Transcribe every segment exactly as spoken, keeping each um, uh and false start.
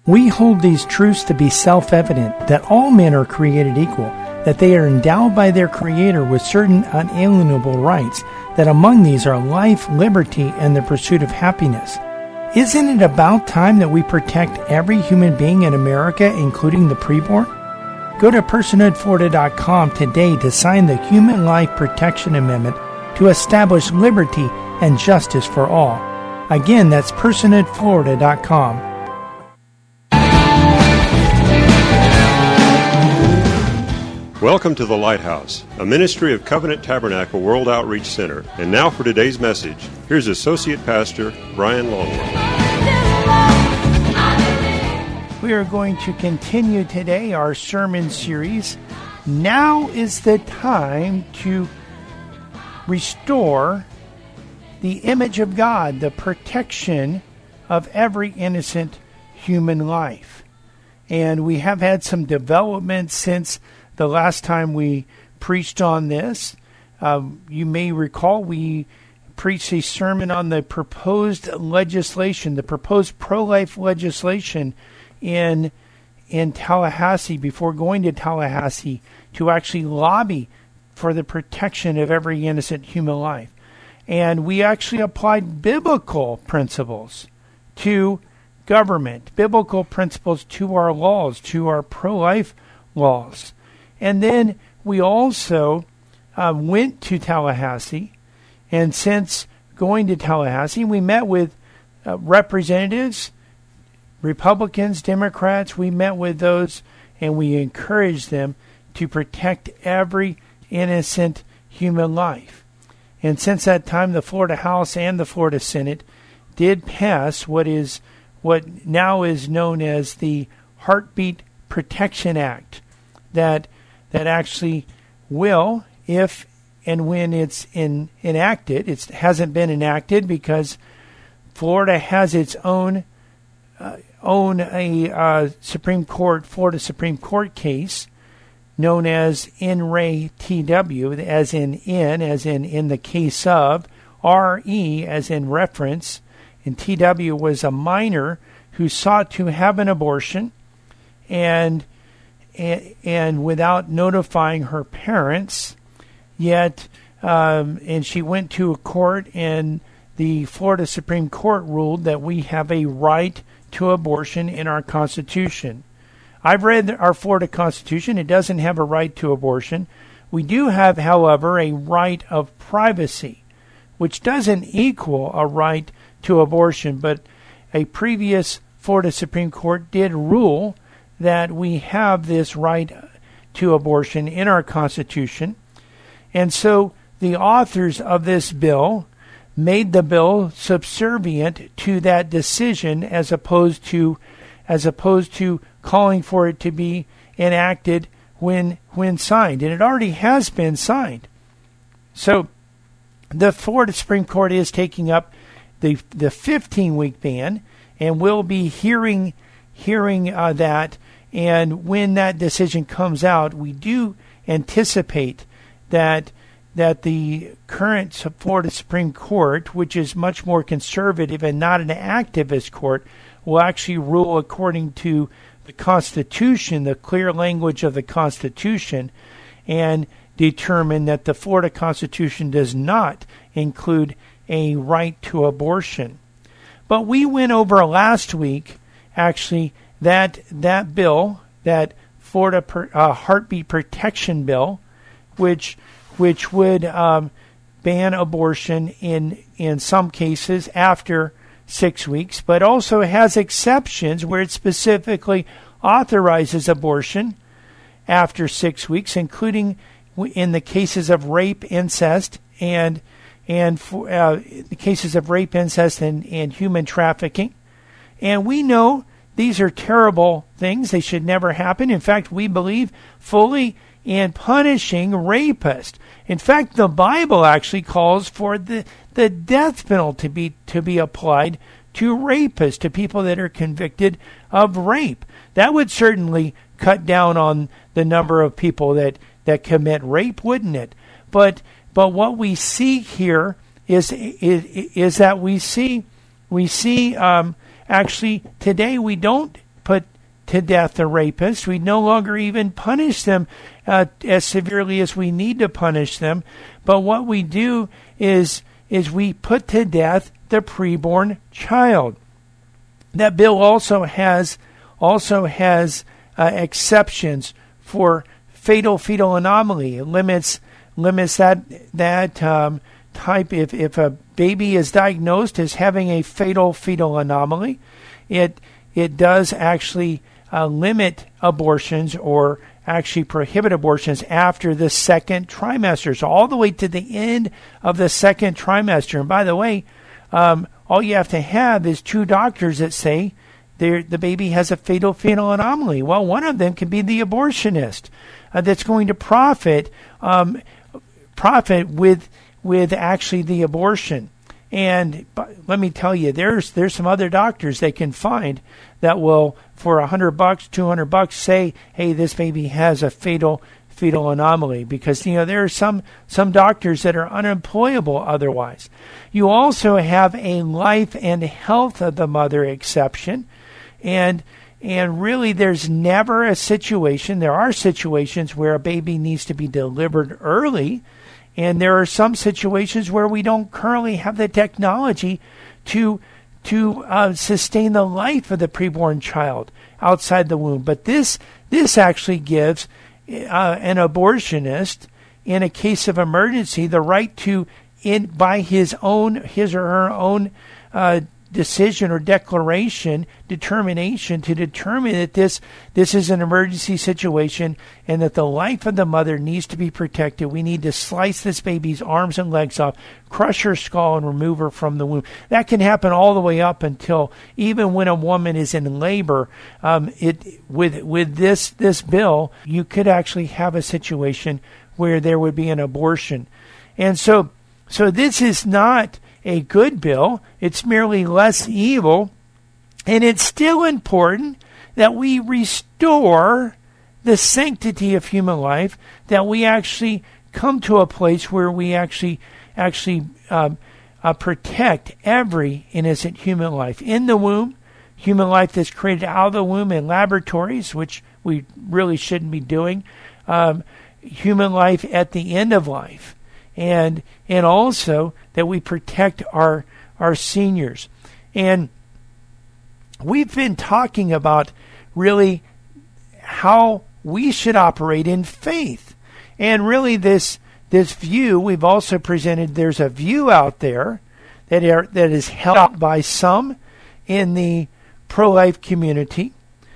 We hold these truths to be self-evident, that all men are created equal, that they are endowed by their Creator with certain unalienable rights, that among these are life, liberty, and the pursuit of happiness. Isn't it about time that we protect every human being in America, including the preborn? Go to personhood florida dot com today to sign the Human Life Protection Amendment to establish liberty and justice for all. Again, that's personhood florida dot com. Welcome to The Lighthouse, a ministry of Covenant Tabernacle World Outreach Center. And now for today's message, here's Associate Pastor Brian Longworth. We are going to continue today our sermon series. Now is the time to restore the image of God, the protection of every innocent human life. And we have had some developments since the last time we preached on this. Uh, you may recall we preached a sermon on the proposed legislation, the proposed pro-life legislation in in Tallahassee, before going to Tallahassee to actually lobby for the protection of every innocent human life. And we actually applied biblical principles to government, biblical principles to our laws, to our pro-life laws. And then we also uh, went to Tallahassee, and since going to Tallahassee, we met with uh, representatives, Republicans, Democrats. We met with those, and we encouraged them to protect every innocent human life. And since that time, the Florida House and the Florida Senate did pass what is what now is known as the Heartbeat Protection Act, that that actually will, if and when it's in, enacted, it hasn't been enacted because Florida has its own uh, own a uh, Supreme Court, Florida Supreme Court case known as N. Ray T W, as in in, as in in the case of, R E as in reference, and T W was a minor who sought to have an abortion, and And, and without notifying her parents, yet, um, and she went to a court, and the Florida Supreme Court ruled that we have a right to abortion in our Constitution. I've read our Florida Constitution. It doesn't have a right to abortion. We do have, however, a right of privacy, which doesn't equal a right to abortion, but a previous Florida Supreme Court did rule that we have this right to abortion in our Constitution. And so the authors of this bill made the bill subservient to that decision as opposed to as opposed to calling for it to be enacted when when signed. And it already has been signed. So the Florida Supreme Court is taking up the the fifteen-week ban, and we'll be hearing hearing uh, that. And when that decision comes out, we do anticipate that that the current Florida Supreme Court, which is much more conservative and not an activist court, will actually rule according to the Constitution, the clear language of the Constitution, and determine that the Florida Constitution does not include a right to abortion. But we went over last week, actually, that that bill, that Florida per, uh, Heartbeat Protection Bill, which which would um, ban abortion in in some cases after six weeks, but also has exceptions where it specifically authorizes abortion after six weeks, including in the cases of rape, incest, and and for, uh, the cases of rape, incest, and, and human trafficking. And we know these are terrible things. They should never happen. In fact, we believe fully in punishing rapists. In fact, the Bible actually calls for the, the death penalty to be, to be applied to rapists, to people that are convicted of rape. That would certainly cut down on the number of people that, that commit rape, wouldn't it? But but what we see here is is, is that we see we see um, actually today we don't put to death the rapists. We no longer even punish them uh, as severely as we need to punish them. But what we do is is we put to death the preborn child. That bill also has also has uh, exceptions for fatal fetal anomaly. It limits limits that that um, type. If if a baby is diagnosed as having a fatal fetal anomaly, it it does actually uh, limit abortions or actually prohibit abortions after the second trimester, so all the way to the end of the second trimester. And by the way, um, all you have to have is two doctors that say the baby has a fatal fetal anomaly. Well, one of them can be the abortionist uh, that's going to profit um, profit with with actually the abortion. And let me tell you, there's there's some other doctors they can find that will, for a hundred bucks, two hundred bucks, say, "Hey, this baby has a fatal fetal anomaly," because you know there are some some doctors that are unemployable otherwise. You also have a life and health of the mother exception, and and really, there's never a situation. There are situations where a baby needs to be delivered early. And there are some situations where we don't currently have the technology to to uh, sustain the life of the preborn child outside the womb. But this this actually gives uh, an abortionist, in a case of emergency, the right to, in by his own his or her own uh, decision or declaration, determination, to determine that this this is an emergency situation and that the life of the mother needs to be protected. We need to slice this baby's arms and legs off, crush her skull, and remove her from the womb. That can happen all the way up until even when a woman is in labor. Um, it with with this this bill, you could actually have a situation where there would be an abortion, and so so this is not a good bill. It's merely less evil, and it's still important that we restore the sanctity of human life, that we actually come to a place where we actually actually um, uh, protect every innocent human life in the womb, human life that's created out of the womb in laboratories, which we really shouldn't be doing, um, human life at the end of life, and and also that we protect our our seniors. And we've been talking about really how we should operate in faith. And really this this view, we've also presented, there's a view out there that are, that is held by some in the pro-life community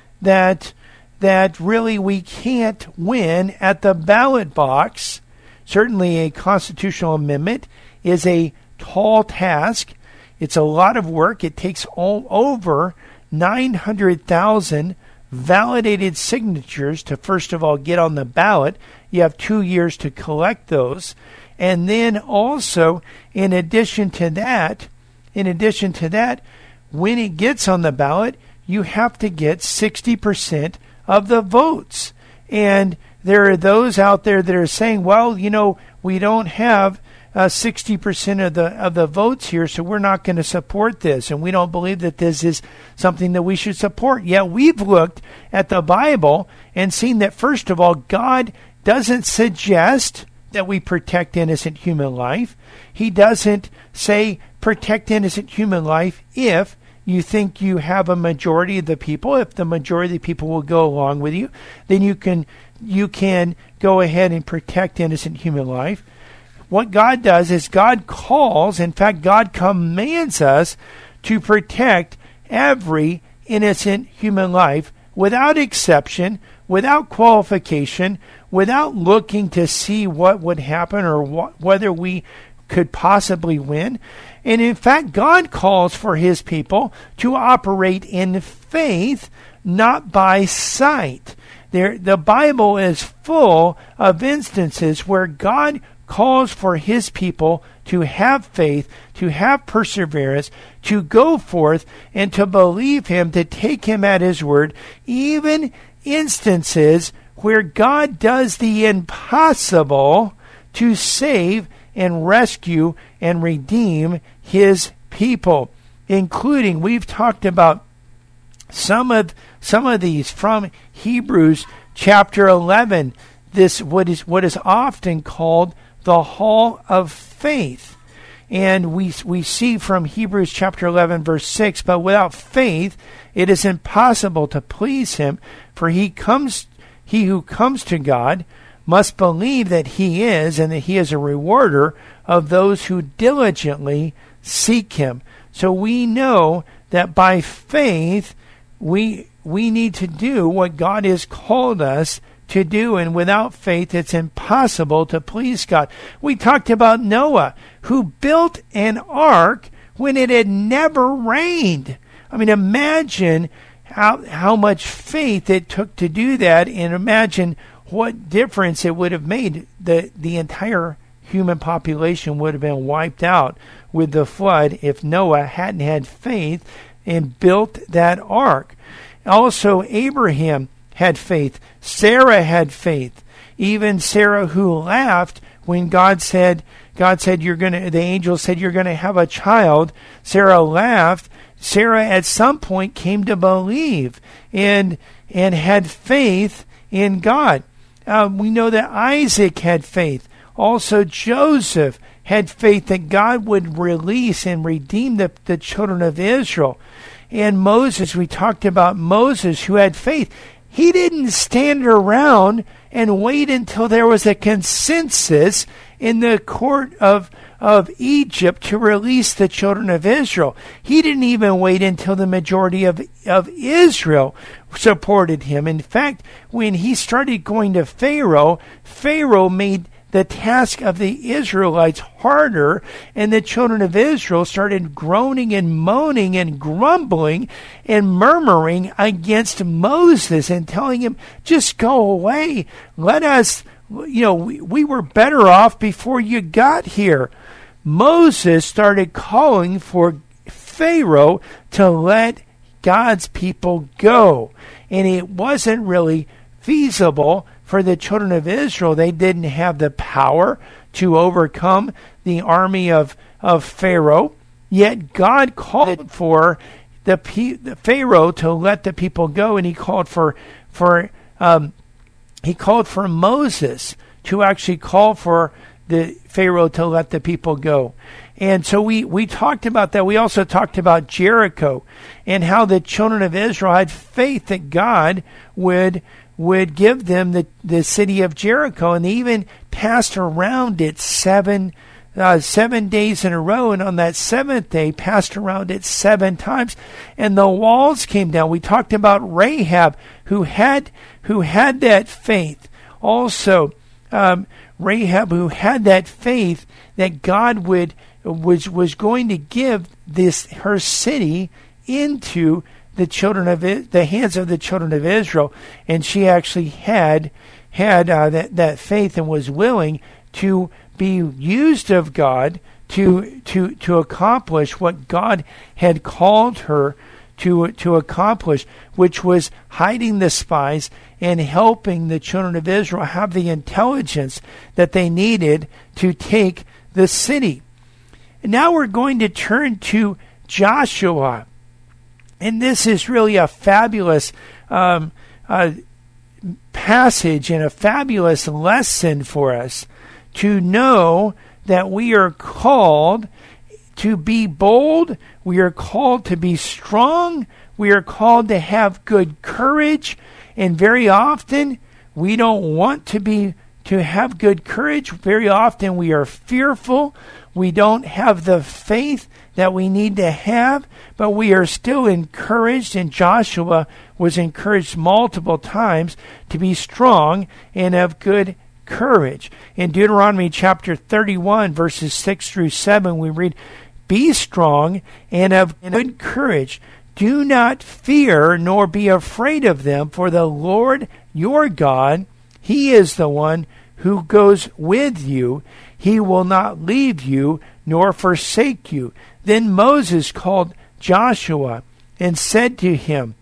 that that really we can't win at the ballot box. Certainly a constitutional amendment is a tall task. It's a lot of work. It takes all over nine hundred thousand validated signatures to first of all get on the ballot. You have two years to collect those. And then also, in addition to that, in addition to that, when it gets on the ballot, you have to get sixty percent of the votes. And there are those out there that are saying, well, you know, we don't have uh, sixty percent of the of the votes here, so we're not going to support this, and we don't believe that this is something that we should support. Yet we've looked at the Bible and seen that, first of all, God doesn't suggest that we protect innocent human life. He doesn't say protect innocent human life if you think you have a majority of the people. If the majority of the people will go along with you, then you can you can go ahead and protect innocent human life. What God does is God calls, in fact, God commands us to protect every innocent human life without exception, without qualification, without looking to see what would happen or wh- whether we could possibly win. And in fact, God calls for his people to operate in faith, not by sight. There, the Bible is full of instances where God calls for his people to have faith, to have perseverance, to go forth and to believe him, to take him at his word, even instances where God does the impossible to save and rescue and redeem his people, including, we've talked about some of some of these from Hebrews chapter eleven, this what is what is often called the hall of faith. And we we see from Hebrews chapter eleven verse six, but without faith it is impossible to please him, for he comes he who comes to God must believe that he is, and that he is a rewarder of those who diligently seek him. So we know that by faith we we need to do what God has called us to do, and without faith it's impossible to please God. We talked about Noah, who built an ark when it had never rained. I mean, imagine how how much faith it took to do that, and imagine what difference it would have made. The the entire human population would have been wiped out with the flood if Noah hadn't had faith and built that ark. Also, Abraham had faith. Sarah had faith. Even Sarah, who laughed when God said, God said, you're gonna, the angel said, you're going to have a child. Sarah laughed. Sarah at some point came to believe and, and had faith in God. Uh, we know that Isaac had faith. Also, Joseph had faith that God would release and redeem the, the children of Israel. And Moses, we talked about Moses, who had faith. He didn't stand around and wait until there was a consensus in the court of, of Egypt to release the children of Israel. He didn't even wait until the majority of, of Israel supported him. In fact, when he started going to Pharaoh, Pharaoh made the task of the Israelites harder, and the children of Israel started groaning and moaning and grumbling and murmuring against Moses and telling him, just go away. Let us, you know, we, we were better off before you got here. Moses started calling for Pharaoh to let God's people go. And it wasn't really feasible for the children of Israel. They didn't have the power to overcome the army of, of Pharaoh. Yet God called for the, P, the Pharaoh to let the people go, and he called for for um, he called for Moses to actually call for the Pharaoh to let the people go. And so we, we talked about that. We also talked about Jericho and how the children of Israel had faith that God would would give them the, the city of Jericho, and they even passed around it seven uh, seven days in a row, and on that seventh day passed around it seven times, and the walls came down. We talked about Rahab, who had who had that faith. Also, um, Rahab, who had that faith that God would was was going to give this her city into the children of it, the hands of the children of Israel, and she actually had had uh, that that faith and was willing to be used of God to to to accomplish what God had called her to to accomplish, which was hiding the spies and helping the children of Israel have the intelligence that they needed to take the city. And now we're going to turn to Joshua. And this is really a fabulous um, uh, passage and a fabulous lesson for us to know that we are called to be bold, we are called to be strong, we are called to have good courage, and very often we don't want to be to have good courage. Very often we are fearful. We don't have the faith that we need to have, but we are still encouraged, and Joshua was encouraged multiple times to be strong and have good courage. In Deuteronomy chapter thirty-one, verses six through seven, we read, "Be strong and of good courage. Do not fear nor be afraid of them, for the Lord your God, he is the one who goes with you. He will not leave you nor forsake you." Then Moses called Joshua and said to him,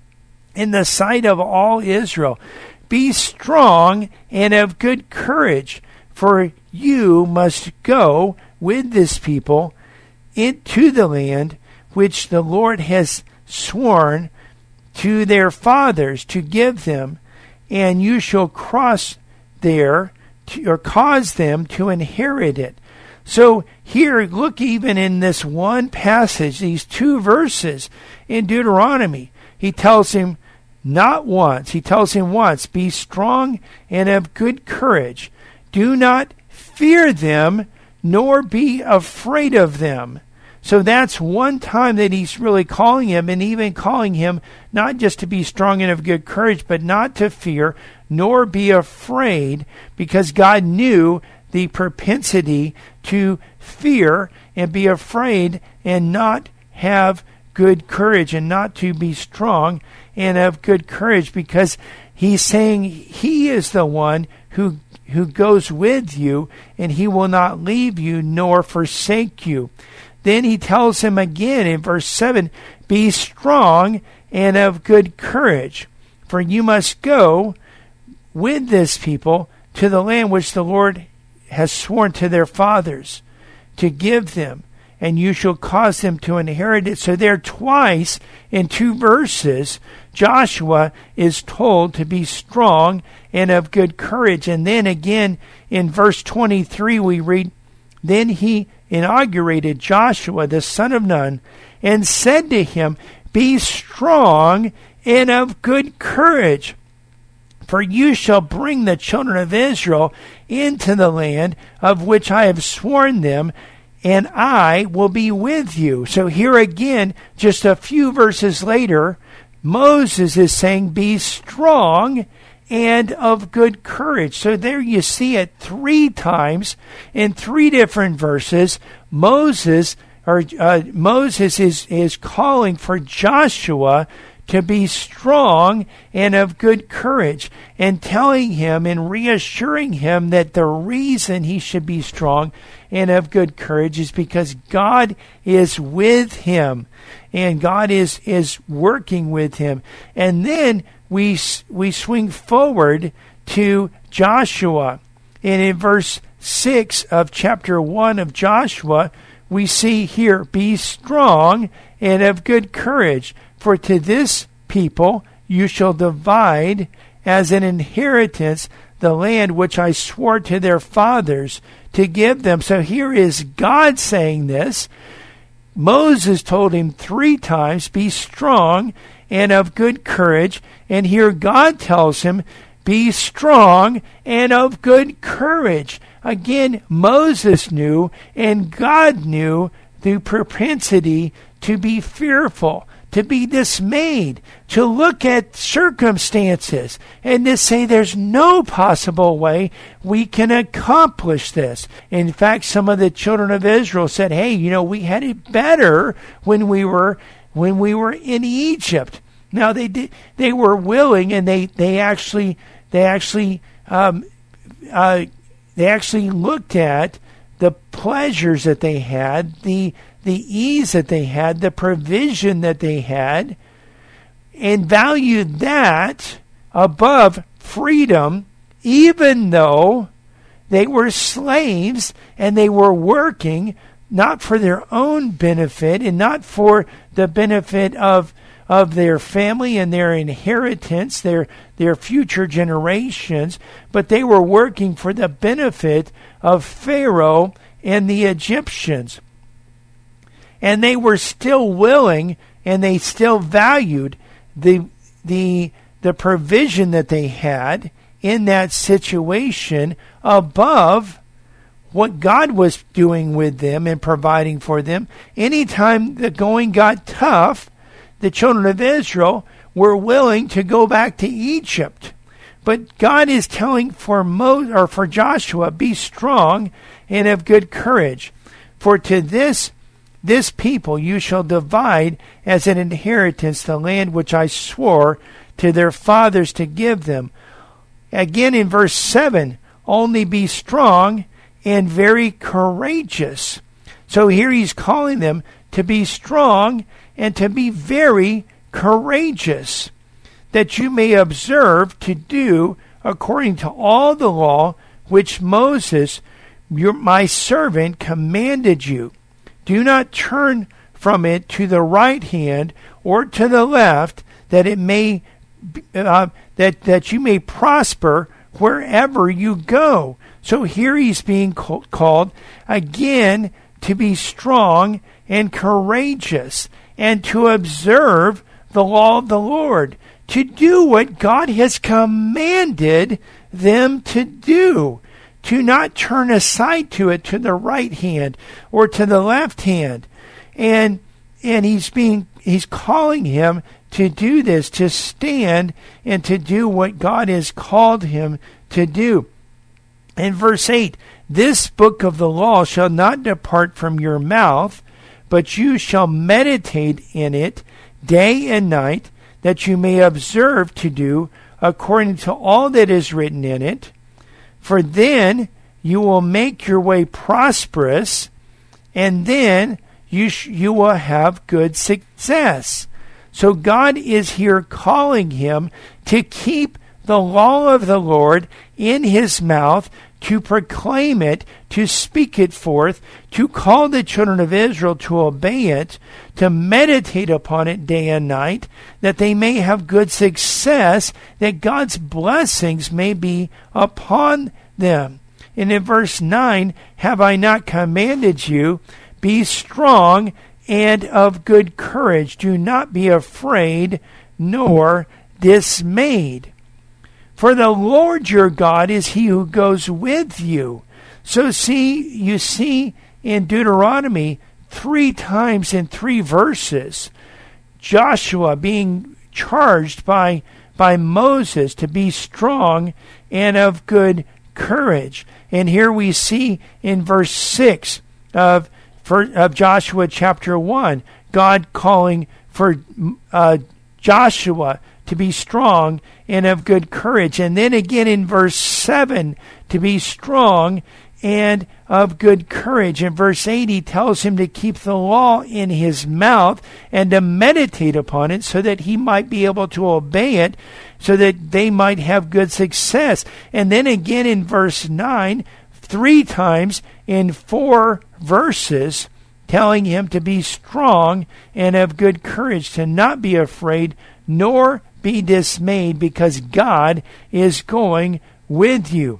in the sight of all Israel, "Be strong and of good courage, for you must go with this people into the land which the Lord has sworn to their fathers to give them, and you shall cross there to, or cause them to inherit it. So here, look, even in this one passage, these two verses in Deuteronomy, he tells him not once, he tells him once, be strong and of good courage. Do not fear them, nor be afraid of them. So that's one time that he's really calling him, and even calling him not just to be strong and of good courage, but not to fear, nor be afraid, because God knew the propensity to fear and be afraid and not have good courage, and not to be strong and of good courage, because he's saying he is the one who who goes with you, and he will not leave you nor forsake you. Then he tells him again in verse seven, be strong and of good courage, for you must go with this people to the land which the Lord has sworn to their fathers to give them, and you shall cause them to inherit it. So there twice in two verses, Joshua is told to be strong and of good courage. And then again in verse twenty-three we read, then he inaugurated Joshua the son of Nun, and said to him, be strong and of good courage, for you shall bring the children of Israel into the land of which I have sworn them, and I will be with you. So here again, just a few verses later, Moses is saying, be strong and of good courage. So there you see it three times in three different verses. Moses or uh, Moses is, is calling for Joshua to be strong and of good courage, and telling him and reassuring him that the reason he should be strong and of good courage is because God is with him, and God is, is working with him. And then we, we swing forward to Joshua. And in verse six of chapter one of Joshua, we see here, be strong and of good courage, for to this people you shall divide as an inheritance the land which I swore to their fathers to give them. So here is God saying this. Moses told him three times, be strong and of good courage. And here God tells him, be strong and of good courage. Again, Moses knew and God knew the propensity to be fearful, to be dismayed, to look at circumstances and to say there's no possible way we can accomplish this. In fact, some of the children of Israel said, hey, you know, we had it better when we were when we were in Egypt. Now they did, they were willing, and they they actually they actually um, uh, they actually looked at the pleasures that they had, the the ease that they had, the provision that they had, and valued that above freedom, even though they were slaves and they were working not for their own benefit and not for the benefit of of their family and their inheritance, their their future generations, but they were working for the benefit of Pharaoh and the Egyptians. And they were still willing, and they still valued the the the provision that they had in that situation above what God was doing with them and providing for them. Anytime the going got tough, the children of Israel were willing to go back to Egypt. But God is telling for Mo, or for Joshua, be strong and of good courage, for to this This people you shall divide as an inheritance the land which I swore to their fathers to give them. Again in verse seven, only be strong and very courageous. So here he's calling them to be strong and to be very courageous, that you may observe to do according to all the law which Moses, your, my servant, commanded you. Do not turn from it to the right hand or to the left, that it may uh, that that you may prosper wherever you go. So here he's being called again to be strong and courageous and to observe the law of the Lord, to do what God has commanded them to do, to not turn aside to it to the right hand or to the left hand. And and he's being he's calling him to do this, to stand and to do what God has called him to do. In verse eight, this book of the law shall not depart from your mouth, but you shall meditate in it day and night, that you may observe to do according to all that is written in it. For then you will make your way prosperous, and then you sh- you will have good success. So God is here calling him to keep the law of the Lord in his mouth, to proclaim it, to speak it forth, to call the children of Israel to obey it, to meditate upon it day and night, that they may have good success, that God's blessings may be upon them. And in verse nine, have I not commanded you, be strong and of good courage, do not be afraid nor dismayed. For the Lord your God is he who goes with you. So see, you see in Deuteronomy three times in three verses, Joshua being charged by, by Moses to be strong and of good courage. And here we see in verse six of, for, of Joshua chapter one, God calling for uh, Joshua to be strong and of good courage. And then again in verse seven, to be strong and of good courage. In verse eight, he tells him to keep the law in his mouth and to meditate upon it so that he might be able to obey it, so that they might have good success. And then again in verse nine, three times in four verses, telling him to be strong and of good courage, to not be afraid nor be dismayed, because God is going with you.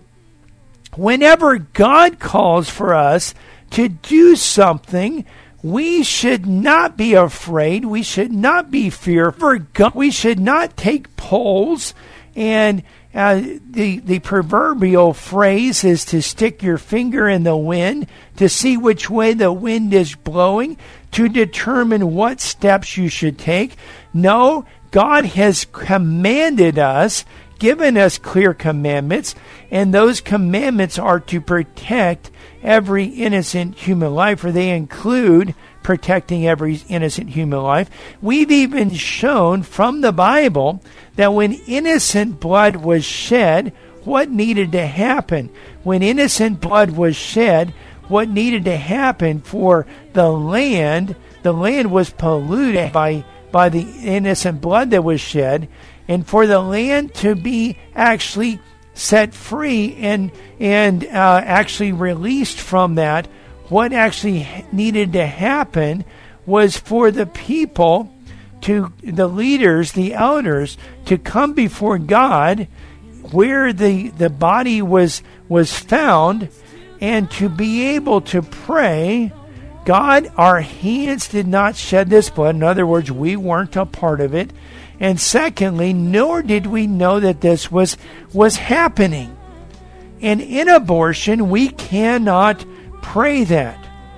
Whenever God calls for us to do something, we should not be afraid. We should not be fearful. We should not take polls. And uh, the, the proverbial phrase is to stick your finger in the wind to see which way the wind is blowing, to determine what steps you should take. No, God has commanded us, given us clear commandments, and those commandments are to protect every innocent human life, or they include protecting every innocent human life. We've even shown from the Bible that when innocent blood was shed, what needed to happen? When innocent blood was shed, what needed to happen for the land? The land was polluted by by the innocent blood that was shed, and for the land to be actually set free and and uh, actually released from that, what actually needed to happen was for the people, to the leaders, the elders, to come before God where the, the body was was found, and to be able to pray, God, our hands did not shed this blood. In other words, we weren't a part of it. And secondly, nor did we know that this was, was happening. And in abortion, we cannot pray that.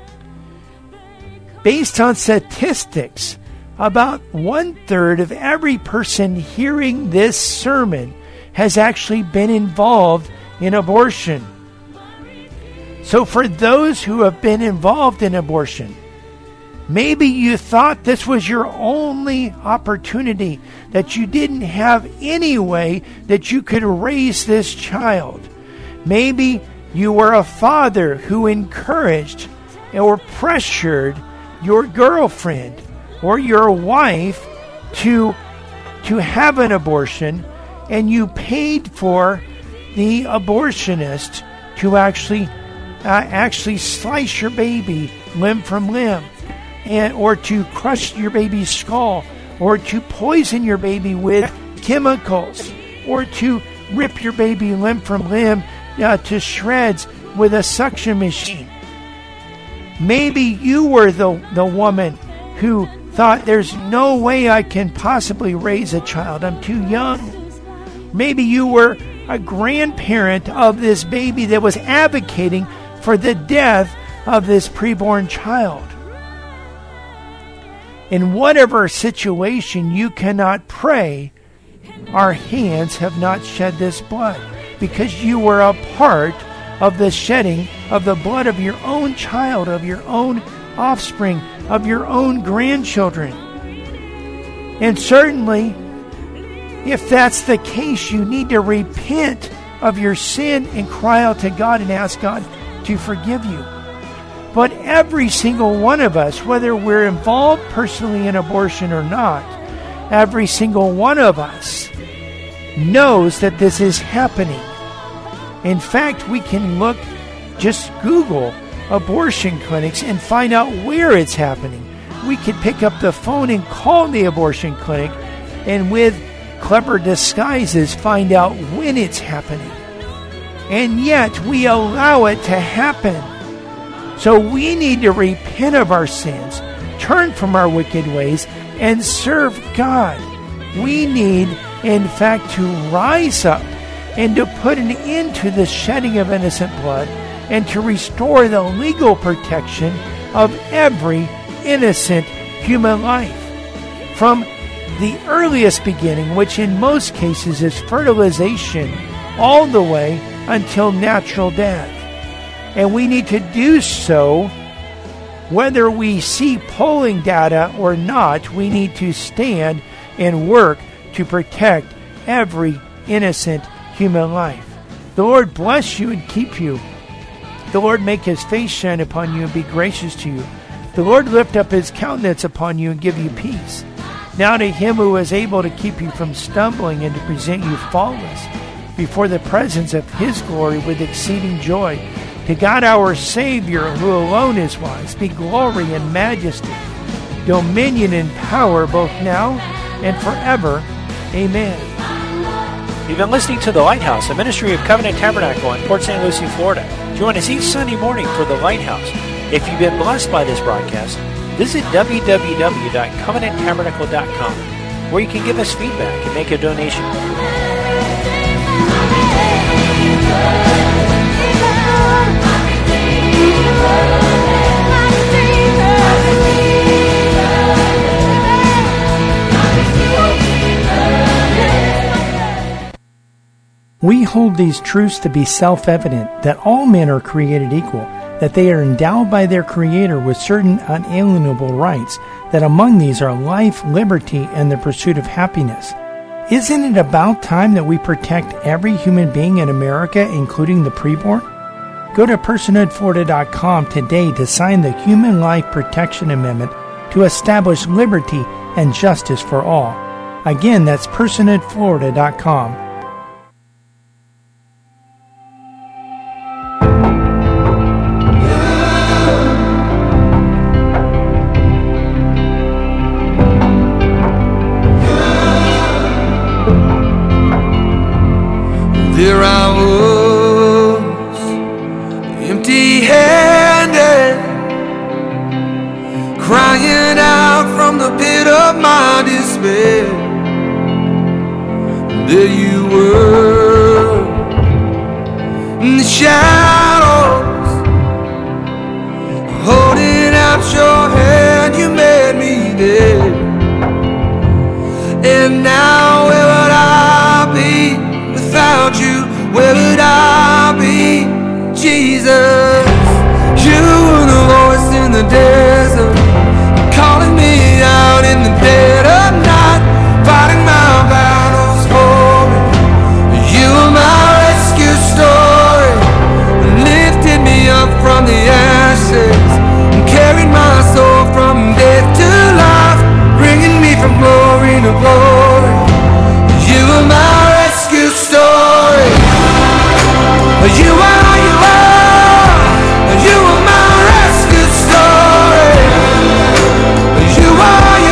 Based on statistics, about one-third of every person hearing this sermon has actually been involved in abortion. So for those who have been involved in abortion, maybe you thought this was your only opportunity, that you didn't have any way that you could raise this child. Maybe you were a father who encouraged or pressured your girlfriend or your wife to, to have an abortion, and you paid for the abortionist to actually Uh, actually slice your baby limb from limb, and or to crush your baby's skull, or to poison your baby with chemicals, or to rip your baby limb from limb uh, to shreds with a suction machine. Maybe you were the, the woman who thought, there's no way I can possibly raise a child. I'm too young. Maybe you were a grandparent of this baby that was advocating for the death of this preborn child. In whatever situation you cannot pray, our hands have not shed this blood, because you were a part of the shedding of the blood of your own child, of your own offspring, of your own grandchildren. And certainly, if that's the case, you need to repent of your sin and cry out to God and ask God to forgive you. But every single one of us, whether we're involved personally in abortion or not, every single one of us knows that this is happening. In fact, we can look, just Google abortion clinics and find out where it's happening. We could pick up the phone and call the abortion clinic, and with clever disguises find out when it's happening. And yet we allow it to happen. So we need to repent of our sins, turn from our wicked ways, and serve God. We need, in fact, to rise up and to put an end to the shedding of innocent blood, and to restore the legal protection of every innocent human life. From the earliest beginning, which in most cases is fertilization, all the way until natural death. And we need to do so whether we see polling data or not. We need to stand and work to protect every innocent human life. The Lord bless you and keep you. The Lord make his face shine upon you and be gracious to you. The Lord lift up his countenance upon you and give you peace. Now to him who is able to keep you from stumbling and to present you faultless before the presence of his glory with exceeding joy, to God our Savior, who alone is wise, be glory and majesty, dominion and power, both now and forever. Amen. You've been listening to The Lighthouse, a ministry of Covenant Tabernacle in Port Saint Lucie, Florida. Join us each Sunday morning for The Lighthouse. If you've been blessed by this broadcast, visit w w w dot covenant tabernacle dot com, where you can give us feedback and make a donation. We hold these truths to be self-evident, that all men are created equal, that they are endowed by their Creator with certain unalienable rights, that among these are life, liberty, and the pursuit of happiness. Isn't it about time that we protect every human being in America, including the preborn? Go to personhood florida dot com today to sign the Human Life Protection Amendment to establish liberty and justice for all. Again, that's personhood florida dot com. There I was, empty-handed, crying out from the pit of my despair. There you were, in the shadows, holding out your